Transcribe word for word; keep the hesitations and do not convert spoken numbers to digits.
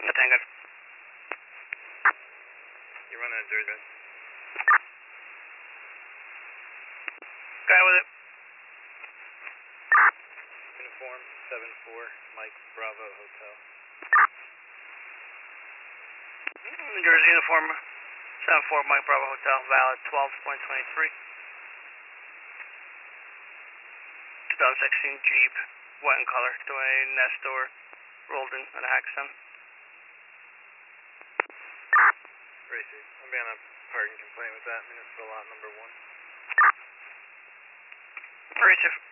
Tango. You running a Jersey? Guy with it. Uniform seven four, Mike Bravo Hotel. New Jersey uniform seven four, Mike Bravo Hotel, valid twelve point two three. twenty sixteen Jeep, white in color, Dwayne Nestor Roldan at Haxton. Racer, I'm being on a parking complaint with that municipal lot number one. Racer.